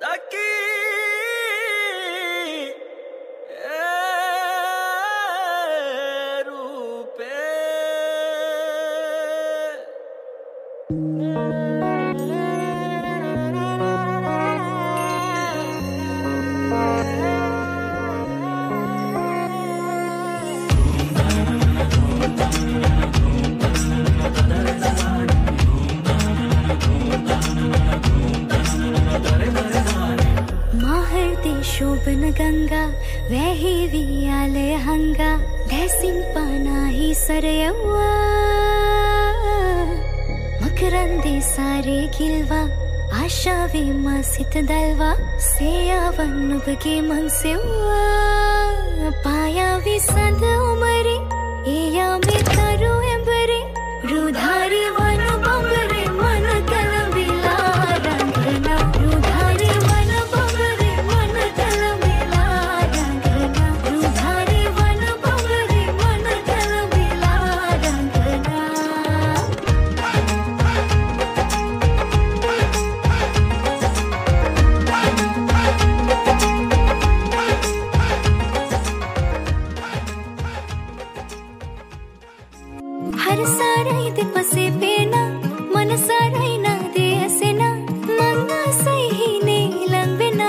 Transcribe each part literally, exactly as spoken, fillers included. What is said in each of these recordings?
तकी रूपे शोभन गंगा वही वियाले हंगा दैसिं पानाही सरयव्वा मकरंदे सारे गिलवा आशा वे मासित दलवा सेयावन बगे मनसेव्वा पाया विसंद उमरे एया में तारो एंबरे रुधारी वन बंबरे मन कलबिला रंगना रुधारी वन बंबरे मन कलबिला रंगना रुधारी वन बंबरे मन कलबिला रंगना हर साराई दे पसे पेना मन साराई ना दे हसेना मंगा सही ने लंबेना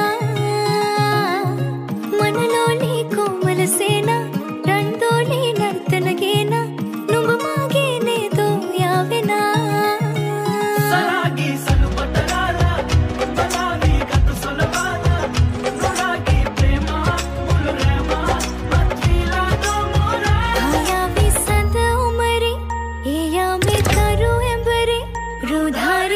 मन लोली कोमल सेना रंडोली नर्तन गेना नुंग मागे ने दो यावेना सरागी सलपटराला बलागी गत सलबाला नुरागी प्रेमा मुलरेमा मत्वीला दो मोरा आया विसंद उमरे एया में तारो एंबरे रुधारी